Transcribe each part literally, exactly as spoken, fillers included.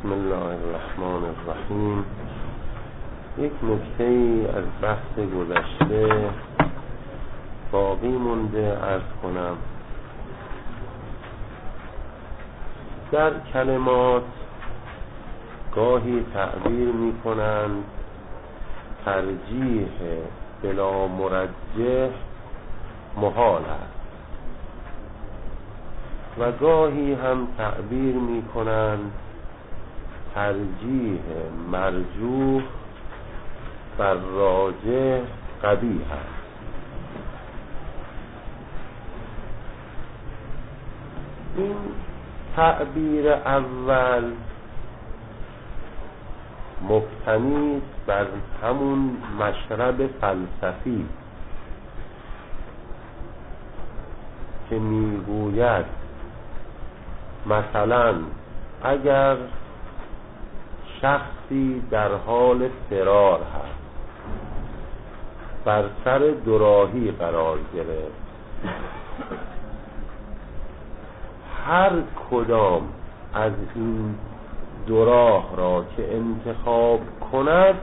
بسم الله الرحمن الرحیم. یک نکته ای از بحث گذشته باقی مونده عرض کنم. در کلمات گاهی تعبیر می کنند ترجیح بلا مرجح محال است و گاهی هم تعبیر می کنند ترجیح مرجوح بر راجح قبیح است. این تعبیر اول مبتنی است بر همون مشرب فلسفی که میگوید مثلا اگر شخصی در حال فرار هست، بر سر دوراهی قرار گرفت، هر کدام از این دو راه را که انتخاب کند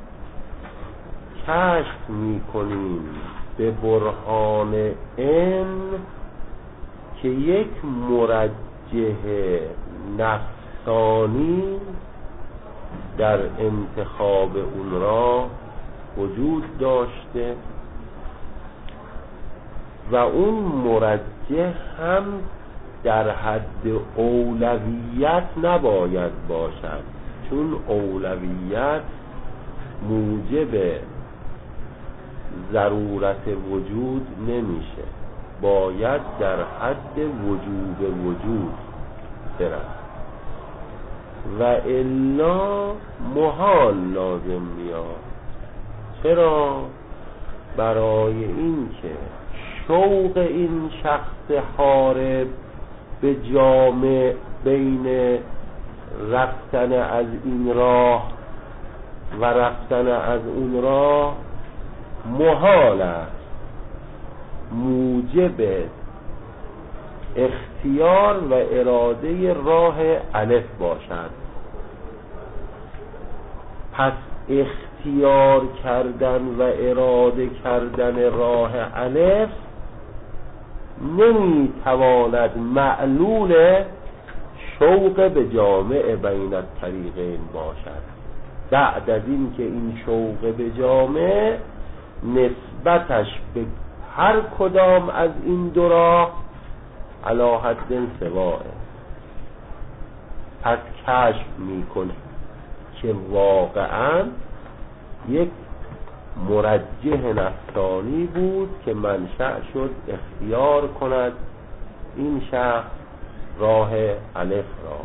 کشف می‌کنیم به برهان این که یک مرجح نفسانی در انتخاب اون را وجود داشته و اون مرجح هم در حد اولویت نباید باشد، چون اولویت موجب ضرورت وجود نمیشه، باید در حد وجوب وجود برد و الا محال لازم میاد. چرا؟ برای این که شوق این شخص حارب به جامع بین رفتن از این راه و رفتن از اون راه محال است، موجب اختیار و اراده راه الف باشد. پس اختیار کردن و اراده کردن راه الف نمیتواند معلول شوق به جامع بین الطریقین باشد. بعد از این که این شوق به جامع نسبتش به هر کدام از این دو راه علی حد سواء، پس کشف میکنه که واقعا یک مرجح نفسانی بود که منشأ شد اختیار کند این شخص راه الف را.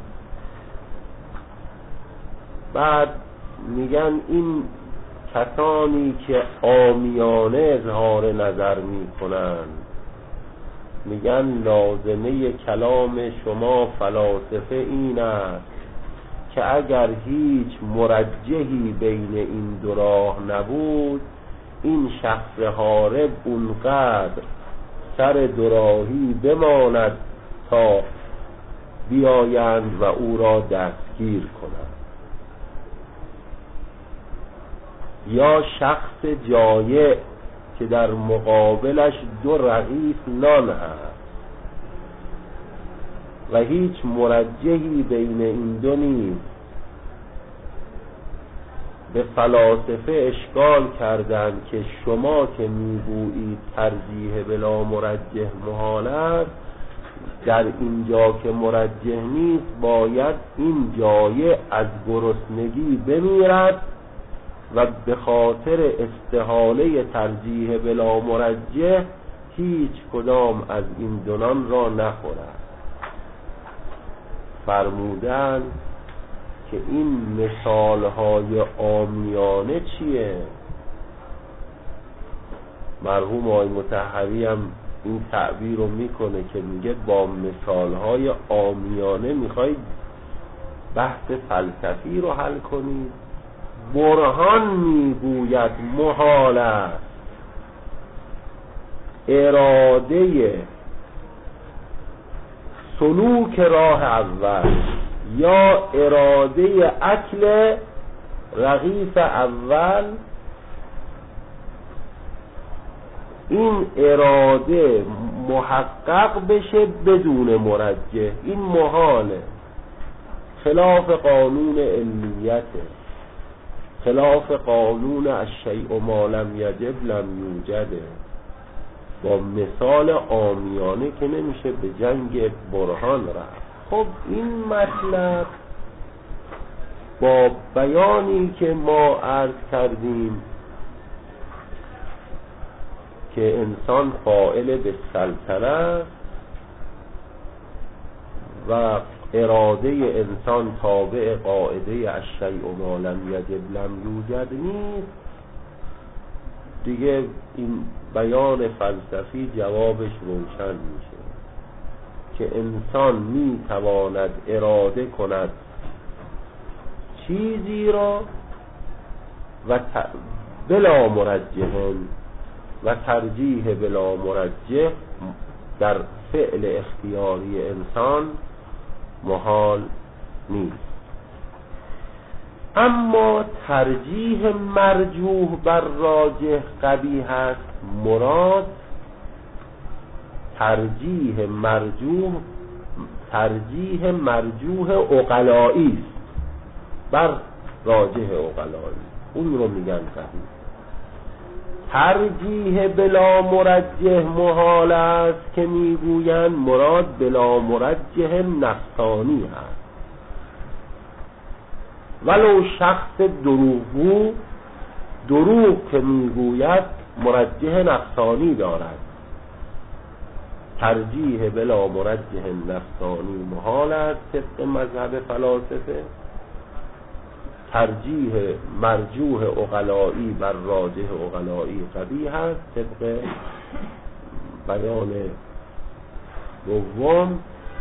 بعد میگن این کسانی که عامیانه اظهار نظر میکنند، میگن لازمه کلام شما فلاسفه این است که اگر هیچ مرجحی بین این دو راه نبود، این شخص حارب اونقدر سر دوراهی بماند تا بیایند و او را دستگیر کنند. یا شخص جایع که در مقابلش دو رغیف نان هست و هیچ مرجحی بین این دو نیست، به فلاسفه اشکال کردند که شما که میگویید ترجیح بلا مرجح محال است، در اینجا که مرجح نیست باید این جایع از گرسنگی بمیرد و به خاطر استحاله ترجیح بلا مرجح هیچ کدام از این دونان را نخورد. فرمودن که این مثالهای عامیانه چیه؟ مرحوم آقای مطهری هم این تعبیر رو میکنه که میگه با مثالهای عامیانه میخواید بحث فلسفی رو حل کنید. برهان میگوید محال است اراده سلوک راه اول یا اراده اکل رغیف اول، این اراده محقق بشه بدون مرجح، این محاله، خلاف قانون علیته، خلاف قانون الشیء ما لم یجب لم یوجده. با مثال عامیانه که نمیشه به جنگ برهان رفت. خب این مطلب با بیانی که ما عرض کردیم که انسان فاعل به سلطنه است و اراده انسان تابع قاعده الشیء ما لم یجب لم یوجد نیست، دیگه این بیان فلسفی جوابش روشن میشه که انسان میتواند اراده کند چیزی را و ت... بلا مرجح و ترجیح بلا مرجح در فعل اختیاری انسان محال نیست. اما ترجیح مرجوح بر راجح قبیح است. مراد ترجیح مرجوح ترجیح مرجوح عقلایی است بر راجح عقلایی، اون رو میگن قبیح. ترجیح بلا مرجح محال است که میگویند مراد بلا مرجح نفسانی است، ولو شخص دروغگو دروغ که میگوید مرجح نفسانی دارد. ترجیح بلا مرجح نفسانی محال است طبق مذهب فلاسفه. ترجیح مرجوح عقلایی بر راجح عقلایی قبیح است طبق بیان دوم.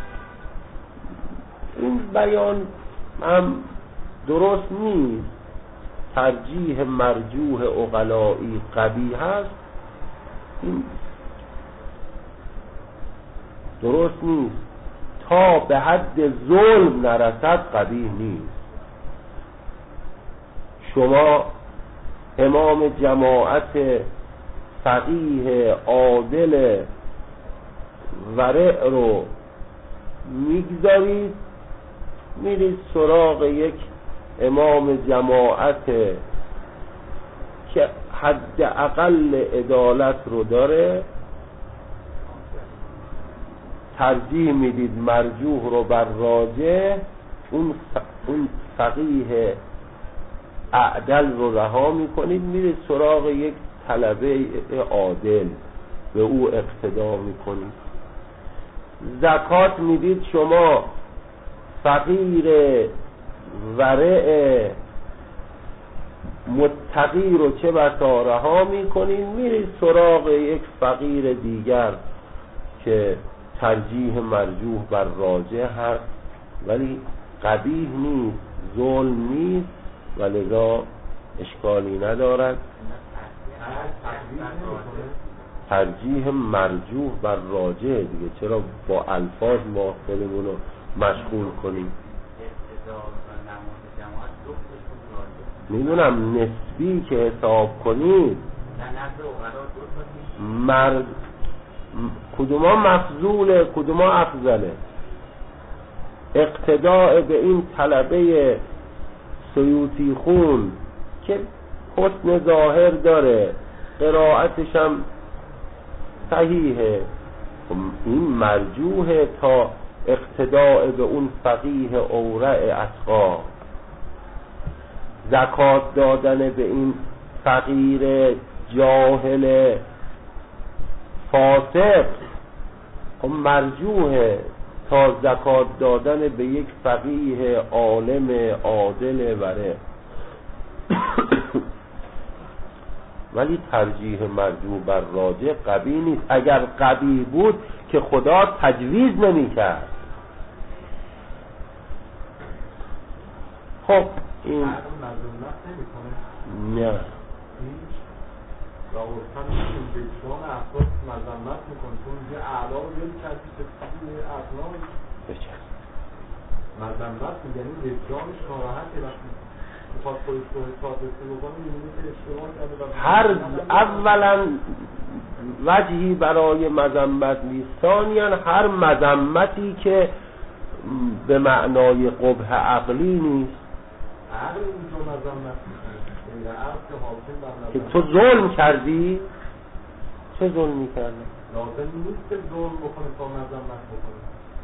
این بیان هم درست نیست. ترجیح مرجوح عقلایی قبیح است، این درست نیست. تا به حد ظلم نرسد قبیح نیست. شما امام جماعت فقیه عادل ورع رو میگذارید میرید سراغ یک امام جماعت که حد اقل عدالت رو داره، ترجیح میدید مرجوح رو بر راجح، اون اون فقیه اعدل رو رها میکنید میرید سراغ یک طلبه عادل به او اقتدا میکنید. زکات میدید شما فقیر ورع متقی رو چه بسا رها میکنید میرید سراغ یک فقیر دیگر که ترجیح مرجوح بر راجح هست ولی قبیح نیست، ظلم نیست و لذا اشکالی ندارد. ترجیح مرجوح بر راجح دیگه، چرا با الفاظ ما خودمون رو مشغول کنیم؟ میدونم نسبی که حساب کنید مرد کدوما مفضوله کدوما افضله. اقتداء به این طلبه سیوطی خون که حسن ظاهر داره، قرائتش هم صحیحه، این مرجوحه تا اقتداء به اون فقیه اورع اتقا. زکات دادن به این فقیر جاهل فاسق مرجوحه تا زکات دادن به یک فقیه عالم عادل وره. ولی ترجیح مرجوح بر راجح قبیح نیست. اگر قبیح بود که خدا تجویز نمی کرد. خب این نه راوستن این بچان افراد مذمت میکنه چون یه اعلا رو یه کسی تفصیل اصنام بچه مذمت میگنی وجدانش ناراحته وقتی میخواد خودش رو حساب رسی بکنه میبینی که اشتباه کرده. هر اولا وجهی برای مذمت نیست، ثانیاً هر مذمتی که به معنای قبح عقلی نیست. عقل اینجا مذمت میکنه، عقل که حاکم بر که تو ظلم کردی. چه ظلمی کردی؟ لازم نیست که ظلم بکنه تا مذمت بکنه.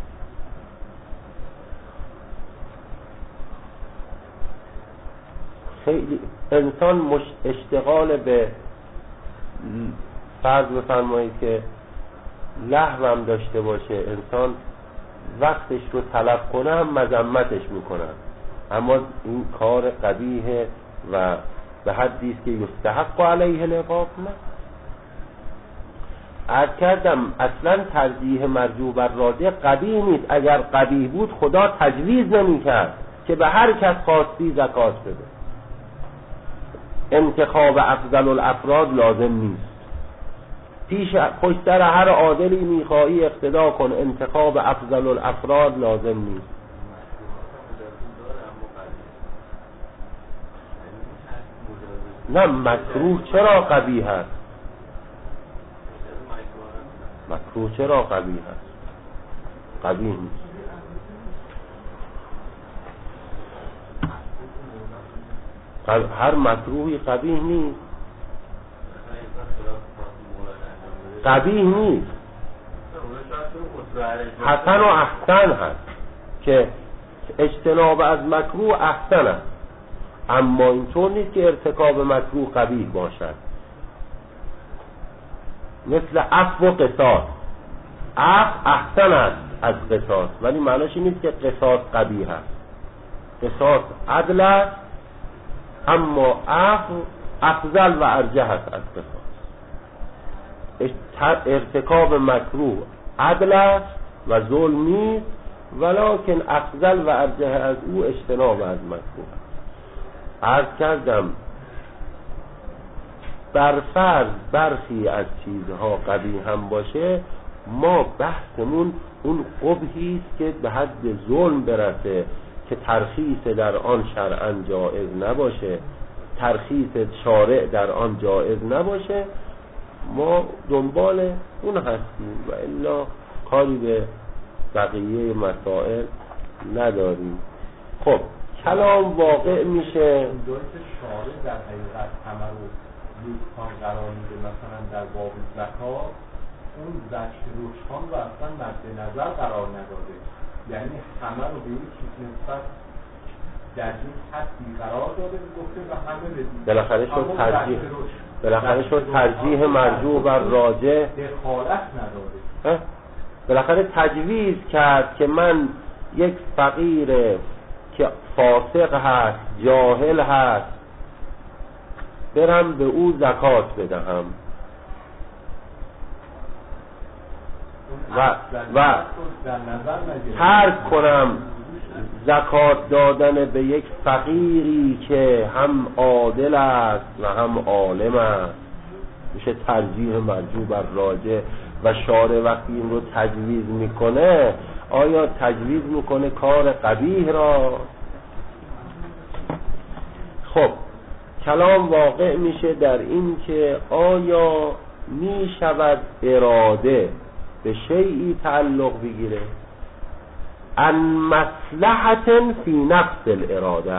خیلی انسان مش... اشتغال به فرض بفرمایید که لهو هم داشته باشه، انسان وقتش رو تلف کنه هم مذمتش میکنن، اما این کار قبیحه و به حدی است که یستحق علیه العقاب. نه، عرض کردم اصلا ترجیح مرجوع بر راجح قبیح نیست. اگر قبیح بود خدا تجویز نمی کرد که به هر کس خواستی زکات بده. انتخاب افضل الافراد لازم نیست. پیش پشتر هر عادلی میخواهی اقتدا کن، انتخاب افضل الافراد لازم نیست. نه، مکروه چرا قبیح است؟ مکروه چرا قبیح است؟ قبیح نیست. هر مکروهی قبیح نیست. قبیح نیست، حسن و احسن هست که اجتناب از مکروه احسن است، اما اینطور نیست که ارتکاب مکروه قبیح باشد. مثل عفو و قصاص، عفو احسن است از قصاص، ولی معناش این نیست که قصاص قبیح است. قصاص عدل است، اما عفو افضل و ارجح است از قصاص. ارتکاب مکروه عدل است و ظلم نیست، ولکن افضل و ارجح از او اجتناب از مکروه. عرض کردم بر فرض برخی از چیزها قبیح هم باشه، ما بحثمون اون قبحی است که به حد ظلم برسه که ترخیص در آن شرعاً جائز نباشه، ترخیص شارع در آن جائز نباشه، ما دنبال اون هستیم و الا کاری به بقیه مسائل نداریم. خب کلام واقع میشه اونجایی که شارع در حقیقت همه رو یکسان قرار میده، مثلا در باب زکات اون زشت رشحان رو اصلا مد نظر قرار نداده، یعنی همه رو به یک چیز نسبت در این حدی قرار داده گفته و همه بدید. بالاخره شد ترجیح بالاخره شد ترجیح مرجوع بر راجح دخالت نداده. بالاخره تجویز کرد که من یک فقیر که فاسق هست، جاهل هست، برم به او زکات بدهم و و ترک کنم زکات دادن به یک فقیری که هم عادل است و هم عالم است. میشه ترجیح مرجوع بر راجح. و شارع وقتی این رو تجویز میکنه، آیا تجویز میکنه کار قبیح را؟ خب کلام واقع میشه در این که آیا میشود اراده به شیئی تعلق بگیره ان مصلحت فی نفس الاراده.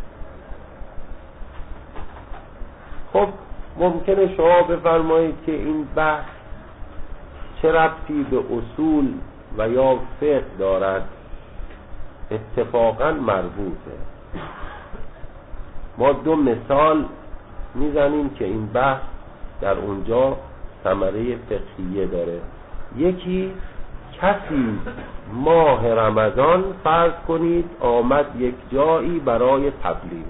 خب ممکنه شما بفرمایید که این بحث چه ربطی به اصول و یا فقه دارد؟ اتفاقا مربوطه. ما دو مثال میزنیم که این بحث در اونجا ثمره فقهیه داره. یکی کسی ماه رمضان فرض کنید آمد یک جایی برای تبلیغ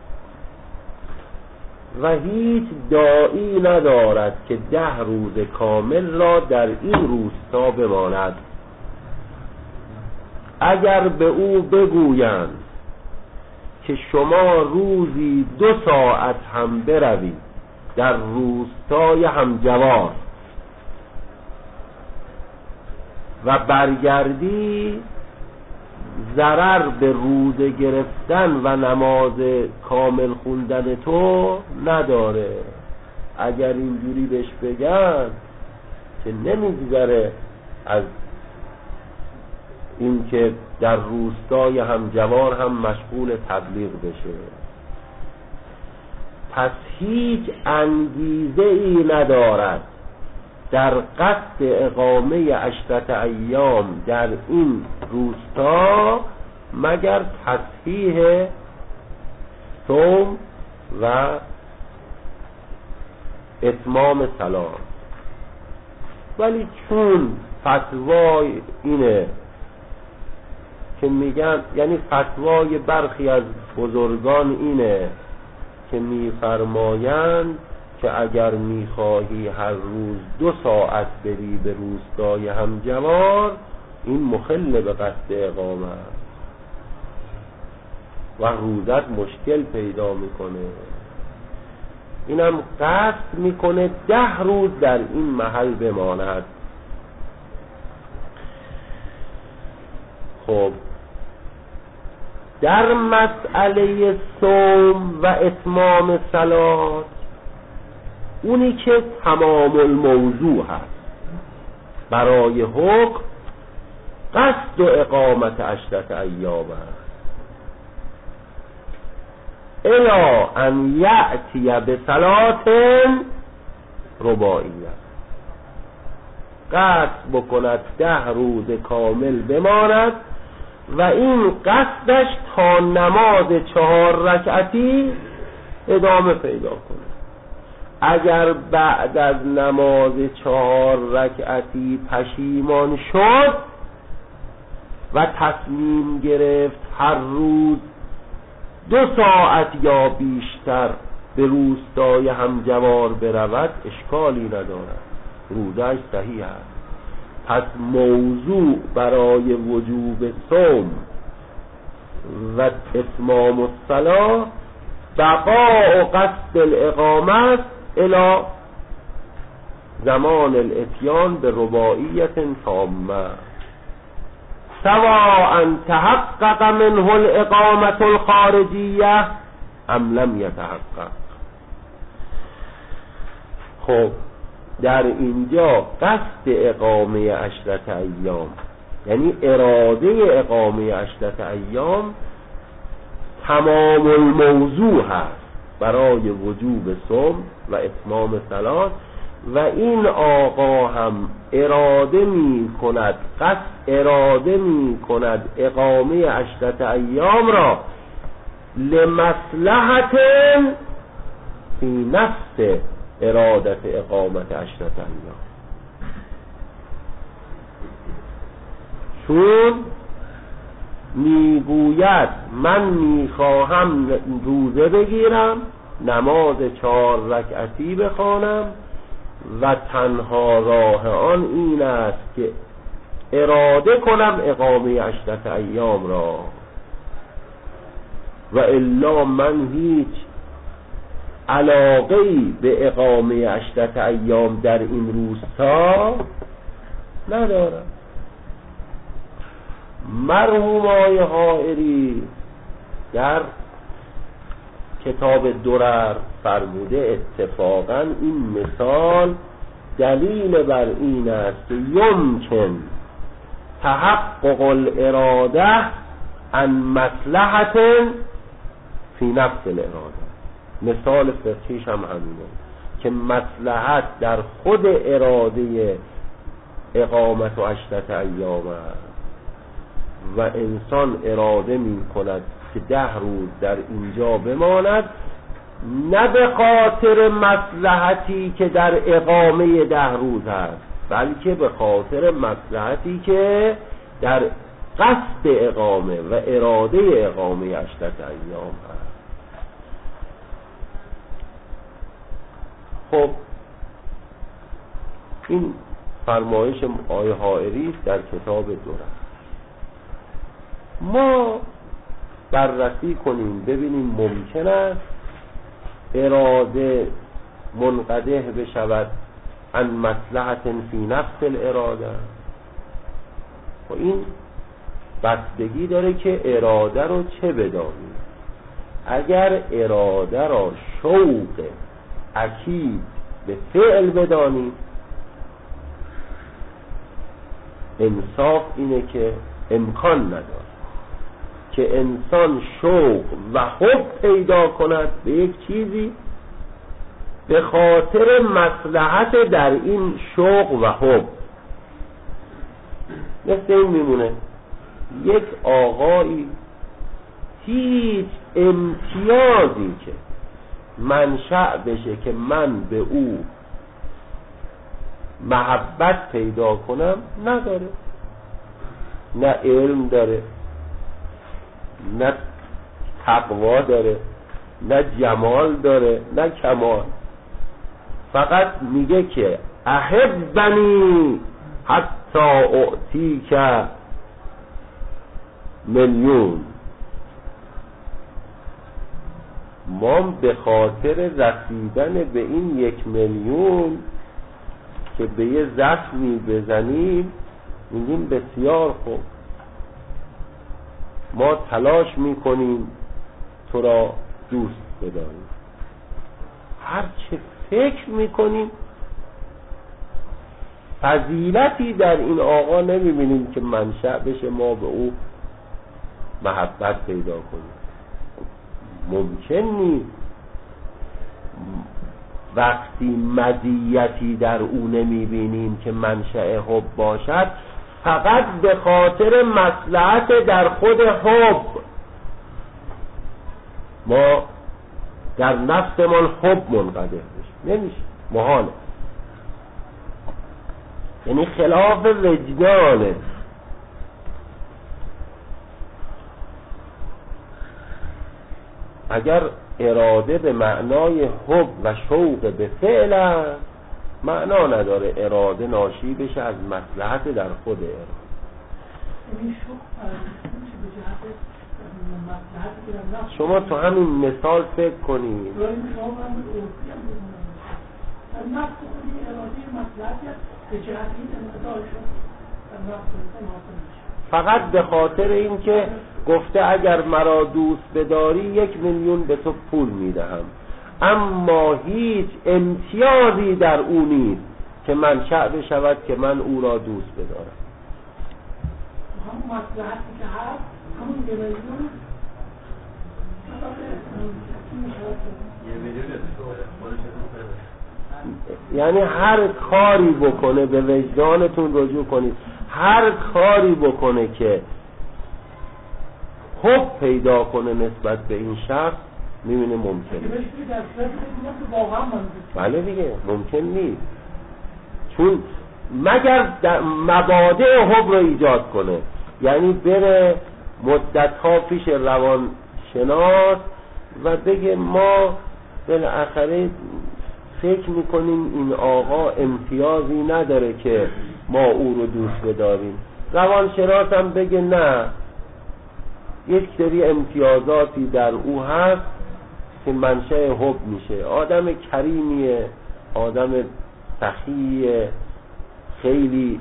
و هیچ داعی ندارد که ده روز کامل را در این روستا بماند. اگر به او بگویند که شما روزی دو ساعت هم بروید در روستای همجوار و برگردی ضرر به روزه گرفتن و نماز کامل خوندن تو نداره. اگر اینجوری بهش بگن که نمیگذره از این که در روستای همجوار هم مشغول تبلیغ بشه. پس هیچ انگیزه ای ندارد در قصد اقامه عشرت ایام در این روستا مگر تصحیح صوم و اتمام صلات. ولی چون فتوای اینه که میگن، یعنی فتوای برخی از بزرگان اینه که میفرمایند که اگر میخواهی هر روز دو ساعت بری به روستای همجوار، این مخل به قصد اقامه و روزت مشکل پیدا میکنه. اینم قصد میکنه ده روز در این محل بماند. خب در مسئله صوم و اتمام صلات، اونی که تمام الموضوع هست برای حکم قصد و اقامت عشرت ایام هست، الا ان یأتی به صلات رباعیه، قصد بکند ده روز کامل بماند و این قصدش تا نماز چهار رکعتی ادامه پیدا کنه. اگر بعد از نماز چهار رکعتی پشیمان شد و تصمیم گرفت هر روز دو ساعت یا بیشتر به روستای همجوار برود، اشکالی ندارد، روزش صحیح است. پس موضوع برای وجوب صوم و اتمام الصلاة بقاء قصد الاقامه الى زمان الاتیان به رباعیت تامه، سواء تحقق منه الاقامه الخارجیه ام لم یتحقق. خب در اینجا قصد اقامه عشرت ایام، یعنی اراده اقامه عشرت ایام، تمام الموضوع هست برای وجوب صوم و اتمام صلات. و این آقا هم اراده می کند، قصد اراده می کند اقامه عشرت ایام را لمصلحت فی نفس ارادت اقامت عشرت ایام، چون میگوید من میخواهم روزه بگیرم، نماز چهار رکعتی بخوانم و تنها راه آن این است که اراده کنم اقامه عشرت ایام را، و الا من هیچ علاقه‌ای به اقامه عشرت ایام در این روستا ندارم. مرحوم آقای حائری در کتاب درر فرموده اتفاقا این مثال دلیل بر این است که یمکن تحقق الاراده عن مصلحت فی نفس الاراده. مثال فقهیش هم همینه که مصلحت در خود اراده اقامت و عشرت ایام است و انسان اراده می کند که ده روز در اینجا بماند، نه به خاطر مصلحتی که در اقامه ده روز هست، بلکه به خاطر مصلحتی که در قصد اقامه و اراده اقامه عشرت ایام هست. خب این فرمایش آقای حائری در کتاب درر. ما بررسی کنیم ببینیم ممکن است اراده منقدح بشود عن مصلحت فی نفس الاراده، و این بستگی داره که اراده رو چه بدانی. اگر اراده را شوق اکید به فعل بدانی، انصاف اینه که امکان نداره که انسان شوق و حب پیدا کند به یک چیزی به خاطر مصلحت در این شوق و حب. مثل این میمونه یک آقایی هیچ امتیازی که منشأ بشه که من به او محبت پیدا کنم نداره، نه علم داره، نه تقوا داره، نه جمال داره، نه کمال. فقط میگه که احبنی حتی اعطی که میلیون. ما به خاطر رسیدن به این یک میلیون که به یه زخمی بزنیم میگیم بسیار خوب، ما تلاش میکنیم تو را دوست بداریم. هر چه فکر میکنیم فضیلتی در این آقا نمیبینیم که منشأ بشه ما به او محبت پیدا کنیم. ممکن نیست. وقتی مزیتی در او نمیبینیم که منشأ حب باشد، فقط به خاطر مصلحت در خود حب. ما در نفسمان حب منقدر بشه نمیشه، محاله، یعنی خلاف وجدانه. اگر اراده به معنای حب و شوق به فعل است، معنا نداره اراده ناشی بشه از مصلحت در خود اراده. شما تو همین مثال فکر کنید، فقط به خاطر این که گفته اگر مرا دوست بداری یک میلیون به تو پول میدهم، اما هیچ امتیازی در او نیست که منشأ بشود که من او را دوست بدارم. همون مصلحتی که هست همون یه میلیون یعنی هر کاری بکنه، به وجدانتون رجوع کنید، هر کاری بکنه که حب پیدا کنه نسبت به این شخص، میبینه ممکنه. بله دیگه ممکن نیست، چون مگر مبادئ حب رو ایجاد کنه، یعنی بره مدت‌ها پیش روان شناس و بگه ما بالاخره فکر میکنیم این آقا امتیازی نداره که ما او رو دوست بداریم. روانشناس هم بگه نه، یک سری امتیازاتی در او هست که منشأ حب میشه. آدم کریمیه، آدم سخیه، خیلی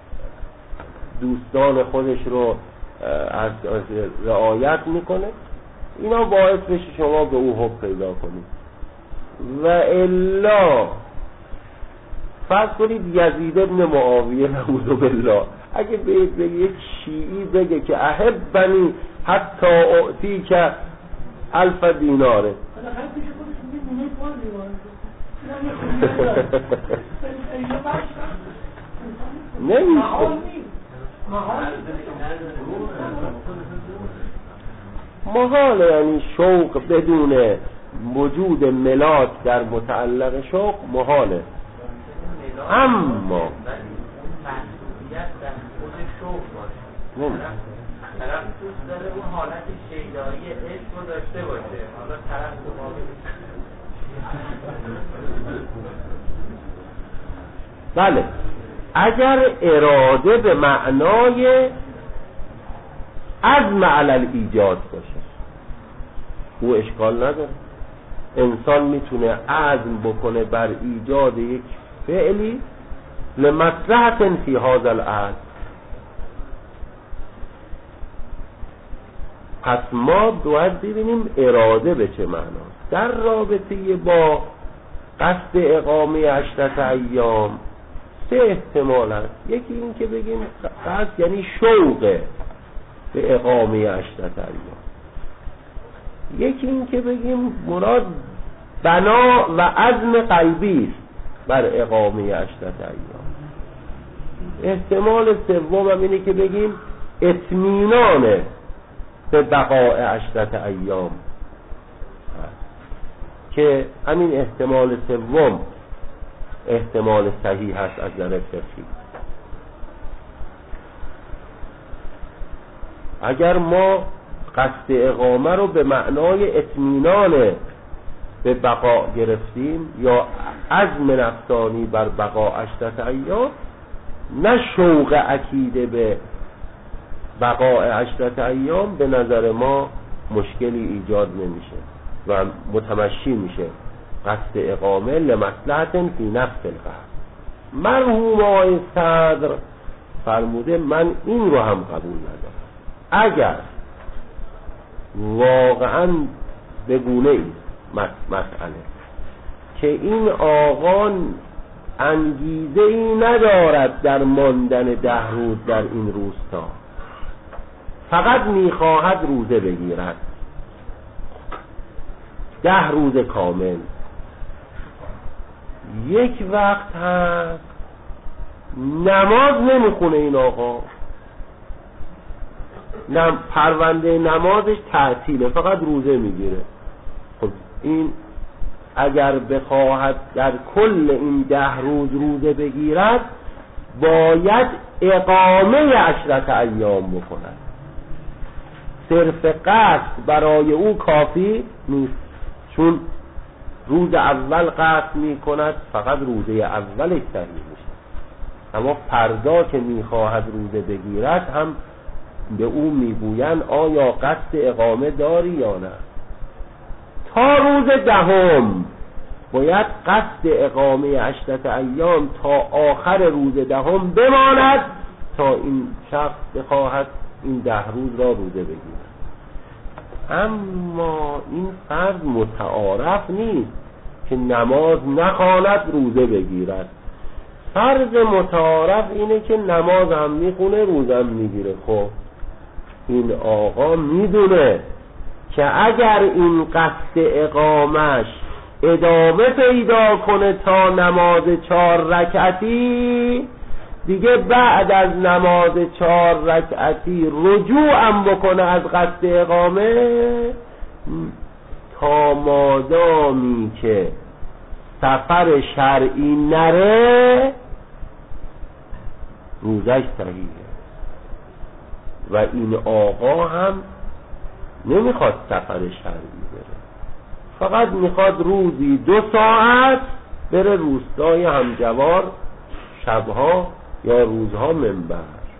دوستان خودش رو از رعایت میکنه، اینا باعث بشه شما به او حب پیدا کنید. و الا فرض کنید یزید ابن معاویه نعوذ بالله اگه به یک شیعی بگه که احبنی حتی اعطی که الف دیناره، نمیشه، محاله، یعنی شوق بدون وجود ملاک در متعلق شوق محاله. اما محبوبیت در خود شوق باشه، طرف دوست داره اون حالت شیدایی عشق رو داشته باشه، حالا طرف مقابل. بله، اگر اراده به معنای عزم علی ایجاد باشه او اشکال نداره. انسان میتونه عزم بکنه بر ایجاد یک فعلی لمصلحت فی هذا العهد، پس ما باید ببینیم اراده به چه معناست در رابطه با قصد اقامه عشرت ایام. سه احتمال هست. یکی این که بگیم قصد یعنی شوق به اقامه عشرت ایام. یکی این که بگیم مراد بنا و عزم قلبی است بر اقامه عشرت ایام. احتمال سوم هم اینه که بگیم اطمینان به بقاء عشرت ایام، که همین احتمال سوم احتمال صحیح هست از نظر فقهی. اگر ما قصد اقامه رو به معنای اطمینان به بقا گرفتیم یا عزم نفسانی بر بقا عشرت ایام، نه شوق عقیده به بقاء عشرت ایام، به نظر ما مشکلی ایجاد نمیشه و متمشی میشه قصد اقامه لمصلحت فی نفس القصد. مرحوم آقای صدر فرموده من این رو هم قبول ندارم. اگر واقعا به گونه ای مسئله که این آقا انگیزه ای ندارد در ماندن ده روز در این روستا، فقط میخواهد روزه بگیرد ده روز کامل، یک وقت هست نماز نمیخونه این آقا، نم پرونده نمازش تعطیله، فقط روزه میگیره. خب این اگر بخواهد در کل این ده روز روزه بگیرد باید اقامه عشرت ایام بکند. صرف قصد برای او کافی نیست، چون روز اول قصد میکند فقط روزه اولش صحیح میشه، اما فردا که میخواهد روزه بگیرد هم به او میگویند آیا قصد اقامه داری یا نه. تا روز دهم باید قصد اقامه عشرت ایام تا آخر روز دهم بماند تا این شخص بخواهد این ده روز را روزه بگیرد. اما این فرض متعارف نیست که نماز نخواند روزه بگیرد. فرض متعارف اینه که نماز هم میخونه روزه هم میگیره. خب این آقا میدونه که اگر این قصد اقامش ادامه پیدا کنه تا نماز چهار رکعتی، دیگه بعد از نماز چهار رکعتی رجوعم بکنه از قصد اقامه، تا مادامی که سفر شرعی نره روزش صحیحه. و این آقا هم نمیخواد سفر شرعی بره، فقط میخواد روزی دو ساعت بره روستای همجوار شبها یا روزها منبر.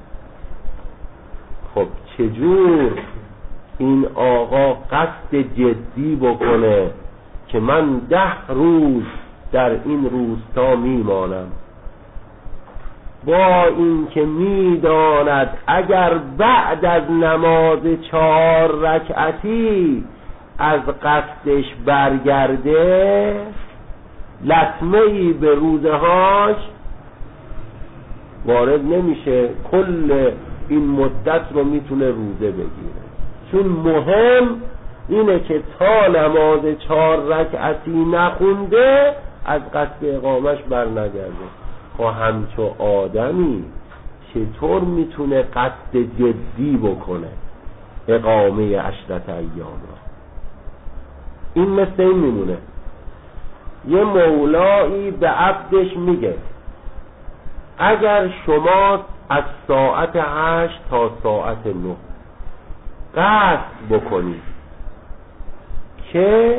خب چجور این آقا قصد جدی بکنه که من ده روز در این روستا میمانم، با این که میداند اگر بعد از نماز چهار رکعتی از قصدش برگرده لطمه ای به روزهاش وارد نمیشه، کل این مدت رو میتونه روزه بگیره. چون مهم اینه که تا نماز چهار رکعتی نخونده از قصد اقامش بر نگرده. خب همچو آدمی چطور میتونه قصد جدی بکنه اقامه عشرت ایام را؟ این مثل این میمونه یه مولایی به عبدش میگه اگر شما از ساعت هشت تا ساعت نه قصد بکنید که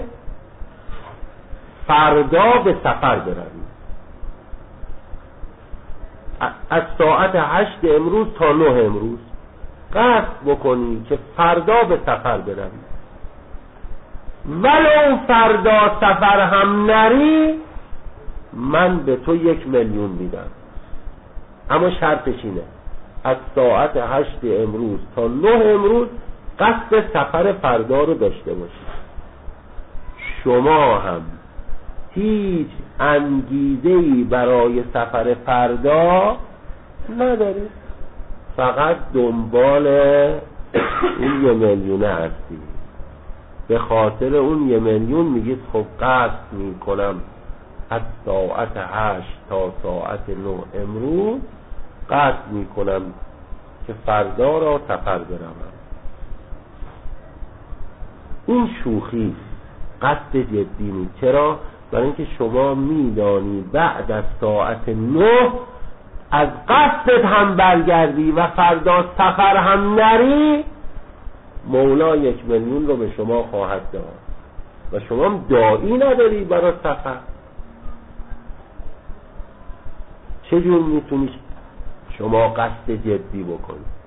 فردا به سفر بروید، از ساعت هشت امروز تا نه امروز قصد بکنید که فردا به سفر بروید، ولو فردا سفر هم نری من به تو یک میلیون میدم، اما شرطش اینه از ساعت هشت امروز تا نه امروز قصد سفر فردا رو داشته باشید. شما هم هیچ انگیزه‌ای برای سفر فردا ندارید، فقط دنبال اون یه میلیونه هستید. به خاطر اون یه میلیون میگید خب قصد میکنم از ساعت هشت تا ساعت نه امروز قصد میکنم که فردا را سفر بروم. این شوخی قصد جدی نیست. چرا؟ برای اینکه شما میدانی بعد از ساعت نه از قصدت هم برگردی و فردا سفر هم نری، مولا یک میلیون رو به شما خواهد داد و شما هم داعی نداری برای سفر. چجور میتونی شما قصد جدی بکنی؟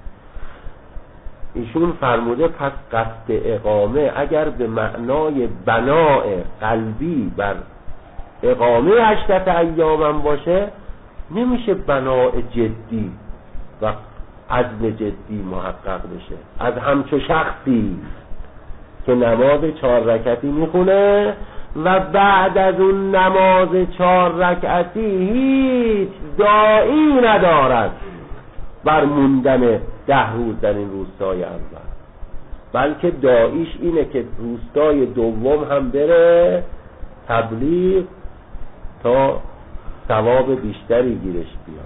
ایشون فرموده پس قصد اقامه اگر به معنای بناء قلبی بر اقامه هشتت ایامم باشه، نمیشه بناء جدی و عزم جدی محقق بشه. از همچو شخصی که نماز چهار رکعتی میخونه و بعد از اون نماز چهار رکعتی هیچ داعی ندارد بر موندن ده روز در این روستای اول، بلکه داعیش اینه که روستای دوم هم بره تبلیغ تا ثواب بیشتری گیرش بیاد.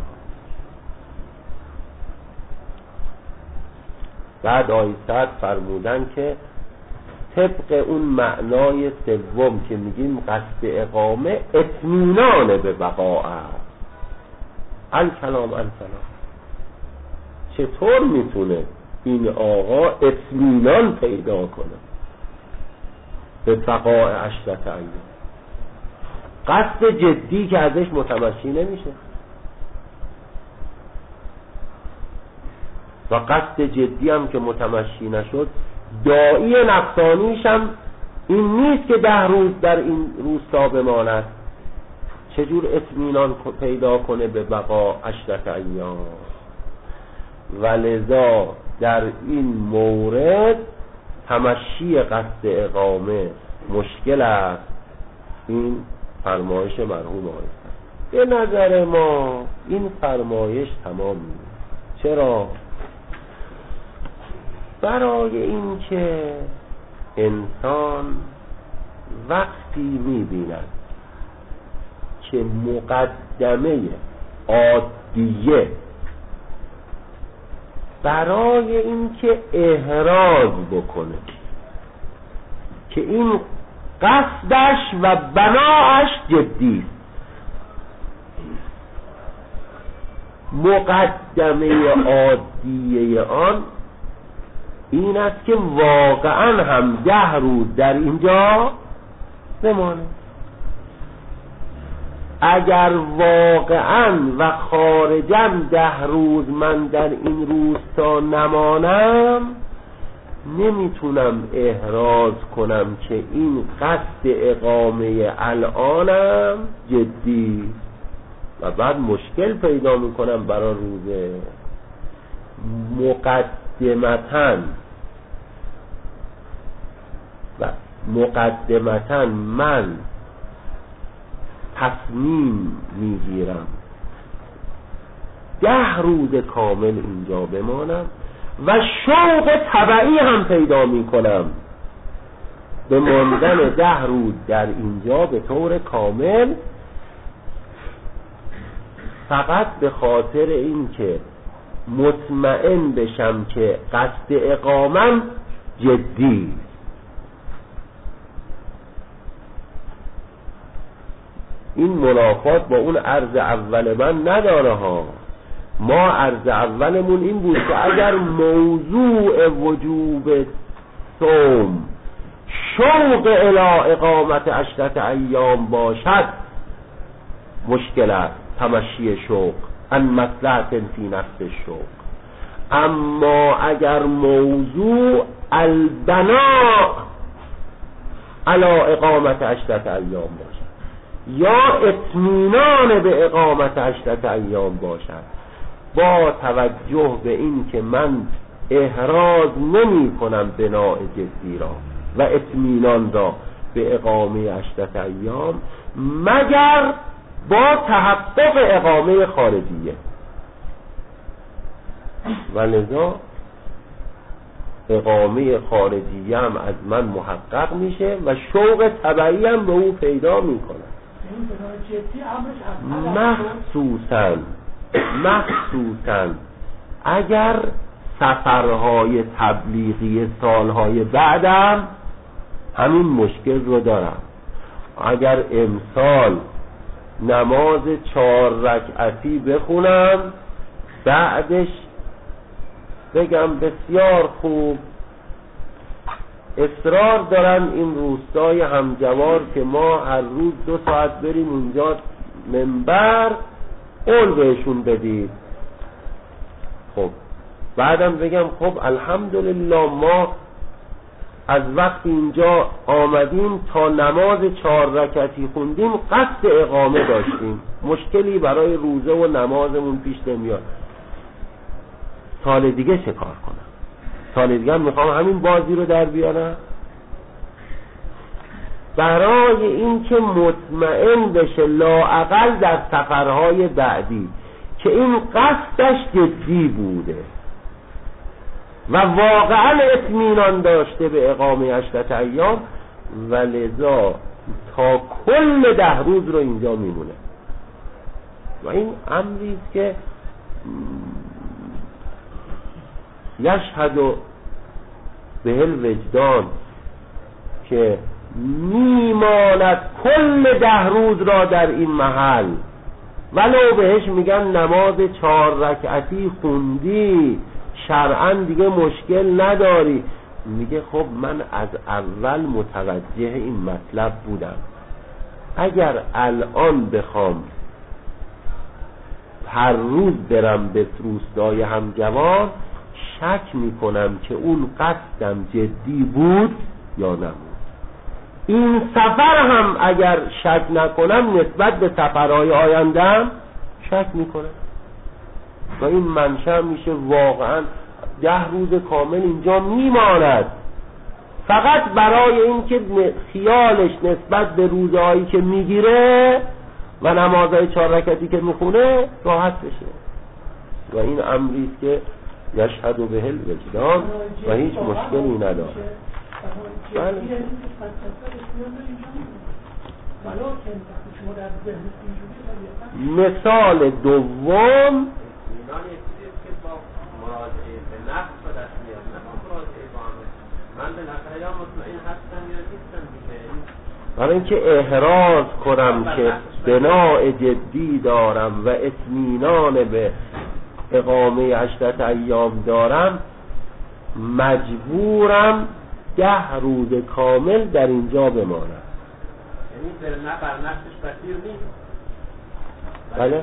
بعد آیت فرمودن که طبق اون معنای سوم که میگیم قصد اقامه اطمینان به بقاء الکلام الکلام. چطور میتونه این آقا اطمینان پیدا کنه به بقاء عشرت ایام؟ قصد جدی که ازش متمشی نمیشه و قصد جدی هم که متمشی نشد، داعی نفسانیش هم این نیست که ده روز در این روستا بماند. چجور اطمینان پیدا کنه به بقا عشرت ایام؟ ولذا در این مورد تمشی قصد اقامه مشکل است. این فرمایش مرحوم آقای به نظر ما این فرمایش تمام نیست. چرا؟ برای این که انسان وقتی می‌بیند که مقدمه عادیه برای این که احراز بکنه که این قصدش و بناش جدی است، مقدمه عادیه آن این است که واقعا هم ده روز در اینجا بمانه. اگر واقعا و خارجا ده روز من در این روستا نمانم، نمیتونم احراز کنم که این قصد اقامه الانم جدی و بعد مشکل پیدا میکنم برای روزه. مقدمتاً و مقدمتاً من تصمیم میگیرم ده روز کامل اینجا بمانم و شوق طبعی هم پیدا میکنم به ماندن ده روز در اینجا به طور کامل، فقط به خاطر این که مطمئن بشم که قصد اقامم جدی. این منافات با اون عرض اول من نداره ها. ما عرض اولمون این بود که اگر موضوع وجوب صوم شوق الی اقامت عشرت ایام باشد، مشکل است تمشی شوق ان مصلحت فی نفس الشوق. اما اگر موضوع البناء علی اقامت عشرت ایام باشد یا اطمینان به اقامت عشرت ایام باشد، با توجه به این که من احراز نمی کنم بناء جدی را و اطمینان را به اقامه عشرت ایام مگر با تحقق اقامه خارجیه. و لذا اقامه خارجیه هم از من محقق میشه و شوق طبعی هم به او پیدا میکنه. مخصوصا مخصوصا اگر سفرهای تبلیغی سالهای بعدم همین مشکل رو دارم. اگر امسال نماز چهار رکعتی بخونم بعدش بگم بسیار خوب، اصرار دارن این روستای همجوار که ما هر روز دو ساعت بریم اونجا منبر، قول بهشون بدید. خب بعدم بگم خب الحمدلله ما از وقتی اینجا آمدیم تا نماز چهار رکعتی خوندیم قصد اقامه داشتیم، مشکلی برای روزه و نمازمون پیش نمیاد. سال دیگه چه کار کنم؟ سال دیگه هم میخوام همین بازی رو در بیارم. برای اینکه مطمئن بشه لااقل در سفرهای بعدی که این قصدش جدی بوده و واقعا اطمینان داشته به اقامه عشرت ایام، و لذا تا کل ده روز رو اینجا میمونه. و این امریست که یشهد به الوجدان که میماند کل ده روز را در این محل، ولو بهش میگن نماز چهار رکعتی خوندی شرعاً دیگه مشکل نداری، میگه خب من از اول متوجه این مطلب بودم، اگر الان بخوام هر روز برم به روستای همجوار شک میکنم که اون قصدم جدی بود یا نبود. این سفر هم اگر شک نکنم نسبت به سفرهای آیندهم شک میکنم و این منشأ میشه واقعا ده روز کامل اینجا میماند، فقط برای اینکه خیالش نسبت به روزهایی که میگیره و نمازهای چهار رکعتی که میخونه راحت بشه. و این امریست که یشهد به الوجدان و هیچ مشکلی نداره. بله. مثال دوم برای اینکه احراز کنم که بناء جدی دارم و اطمینان به اقامه عشرت ایام دارم، مجبورم ده روز کامل در اینجا بمانم. یعنی در نفر نفسش بسیر نیست. بله.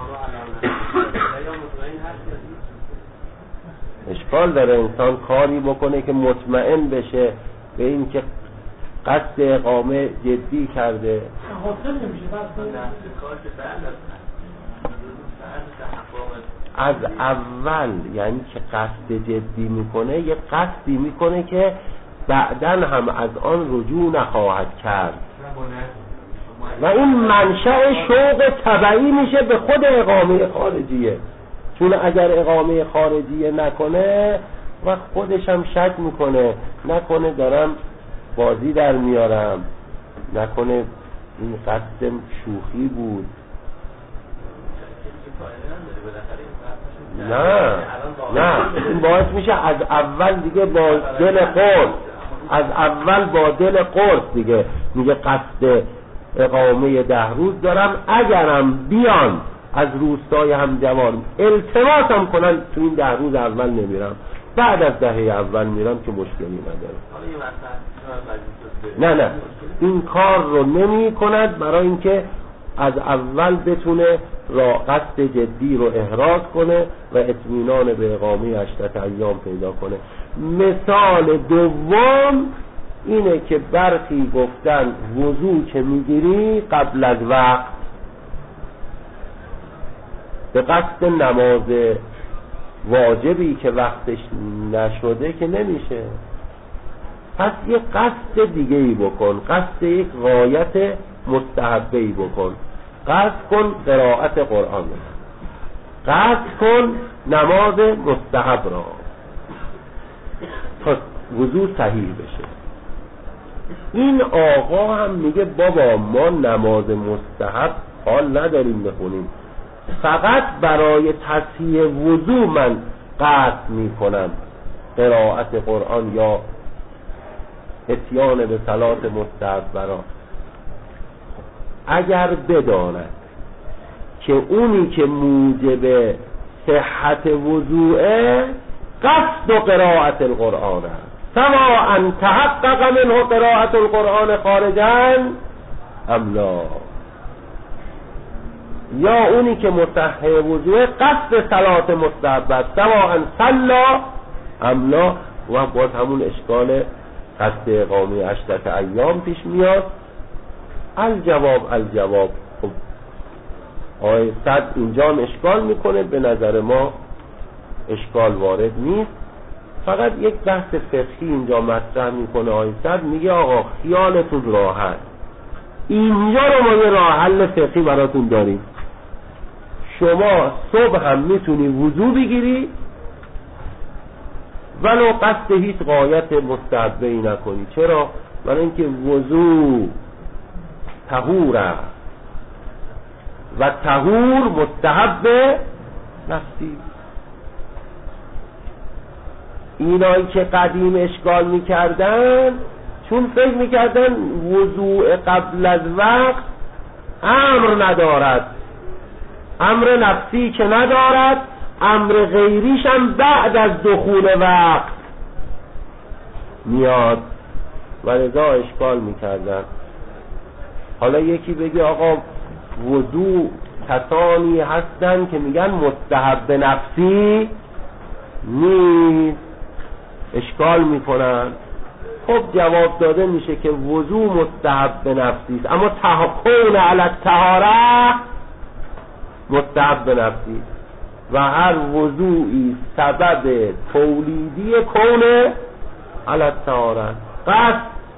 اشکال داره انسان کاری بکنه که مطمئن بشه به این که قصد اقامه جدی کرده. از اول یعنی که قصد جدی میکنه یه قصدی میکنه که بعدن هم از آن رجوع نخواهد کرد و این منشأ شوق طبعی میشه به خود اقامه خارجیه. چون اگر اقامه خارجیه نکنه و خودش هم شک میکنه، نکنه دارم بازی در میارم، نکنه این قصد شوخی بود. نه نه این باعث میشه از اول دیگه با دل قرص از اول با دل قرص دیگه میگه قصد اقامه ده روز دارم، اگرم بیان از روستای همجوار التماسم کنن تو این ده روز اول نمیرم، بعد از دهه اول میرم که مشکلی نداره. نه نه این کار رو نمی کند برای اینکه از اول بتونه را قصد جدی رو احراز کنه و اطمینان به اقامه عشرت ایام پیدا کنه. مثال دوم اینه که برخی گفتن وضو که میگیری قبل از وقت به قصد نماز واجبی که وقتش نشده که نمیشه. پس یه قصد دیگه ای بکن، قصد یک غایت مستحبه ای بکن. قصد کن قرائت قرآن، قصد کن نماز مستحب را تا وضو صحیح بشه. این آقا هم میگه بابا ما نماز مستحب حال نداریم بخونیم، فقط برای تصحیح وضو من قصد میکنم قرائت قرآن یا اتیان به صلات مستحب برا. اگر بداند که اونی که موجب صحت وضوعه قصد و قرائت القرآن است، سواء تحقق منه قرائت القرآن خارجا ام لا، یا اونی که مصحح وضوعه قصد صلات مستحب است، سواء صلا ام لا. و باز همون اشکال قصد اقامه عشرت ایام پیش میاد. الجواب الجواب خب آیه صد اینجا هم اشکال میکنه، به نظر ما اشکال وارد نیست، فقط یک بحث فقهی اینجا مطرح میکنه. آیه صد میگه آقا خیالتون راحت، اینجا رو ما یه راه حل فقهی براتون داریم. شما صبح هم میتونی وضو بگیری ولو قصد هیچ غایت مستحبه ای نکنی. چرا؟ برای اینکه وضو طهور است و طهور مستحب نفسی. اینایی که قدیم اشکال میکردن چون فکر میکردن وضوء قبل از وقت امر ندارد، امر نفسی که ندارد، امر غیریش هم بعد از دخول وقت میاد و لذا اشکال میکردن. حالا یکی بگه آقا وضو کسانی هستن که میگن مستحب نفسی نیست، اشکال میکنن. خب جواب داده میشه که وضو مستحب نفسی است، اما تحکون علی الطهاره مستحب نفسی و هر وضوعی سبب تولیدی کون علی الطهاره. قصد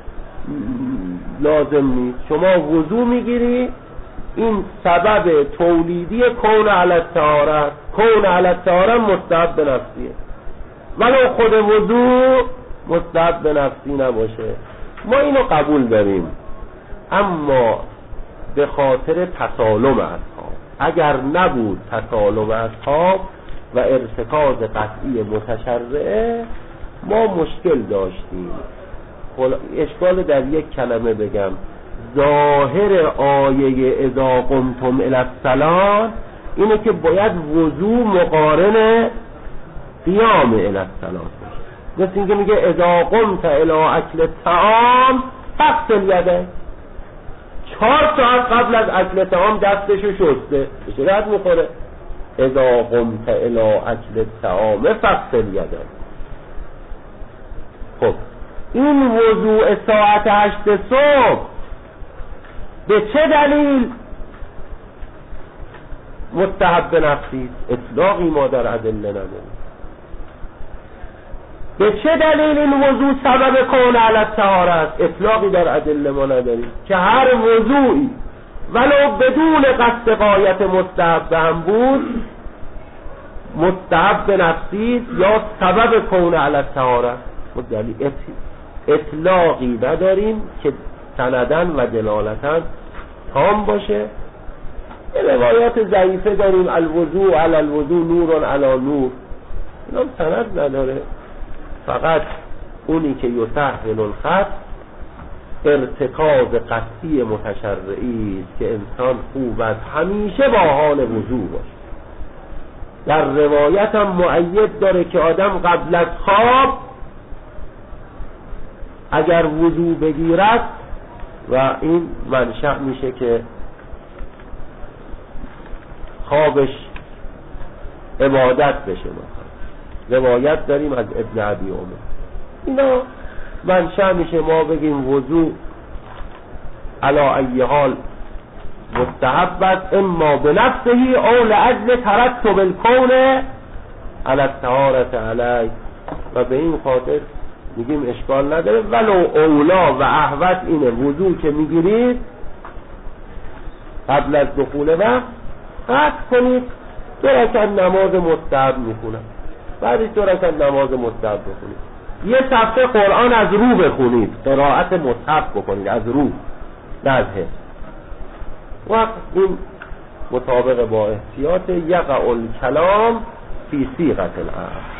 لازم نیست، شما وضو میگیری این سبب تولیدی کون علی الطهاره، کون علی الطهاره مستحب نفسیه، ولو خود وضو مستحب نفسی نباشه. ما اینو قبول داریم، اما به خاطر تسالم اصحاب، اگر نبود تسالم اصحاب و ارتکاز قطعی متشرعه ما مشکل داشتیم. اشکال در یک کلمه بگم، ظاهر آیه اذا قمتم الی الصلاة اینه که باید وضو مقارن قیام الی الصلاة باشه. مثل اینکه میگه اذا قمت الی اکل الطعام فاغسل یدیک، چهار ساعت قبل از اکل طعام دستشو شسته، به شدت میخوره. اذا قمت الی اکل الطعام فاغسل یدیک. خب این وضوء ساعت هشت صبح به چه دلیل مستحب نفسی؟ اطلاقی ما در ادله نداریم. به چه دلیل این وضوء سبب کون علی الطهاره است؟ اطلاقی در ادله ما نداریم که هر وضوعی ولو بدون قصد غایت مستحب هم بود مستحب نفسی یا سبب کون علی الطهاره. دلیل اطلاقی نداریم که سندن و دلالتن تام باشه. روایات ضعیفه داریم، الوضوء علی الوضوء نور علی نور، اینا سند نداره. فقط اونی که یسهل الخط ارتکاز قطعی متشرعی است که انسان خوب است همیشه با حال وضوء باشه. در روایت هم مؤید داره که آدم قبل از خواب اگر وضو بگیرد و این منشأ میشه که خوابش عبادت بشه. مثلا روایت داریم از ابن ابی عمر، اینا منشأ میشه ما بگیم وضو علی ای حال مستحب است، اما به نفسه او لأجل ترتب الکون علی الطهارت علی، و به این خاطر میگیم اشکال نداره. ولو اولا و احوط اینه وضو که میگیرید قبل از دخول وقت قطع کنید، دو رکعت نماز مستحب میخونم، بعدش دو رکعت نماز مستحب بخونید، یه صفحه قرآن از رو بخونید، قرائت مصحف بکنید از رو نه از حفظ. وقت این مطابق با احتیاط یقع الکلام فی صیغة الامر.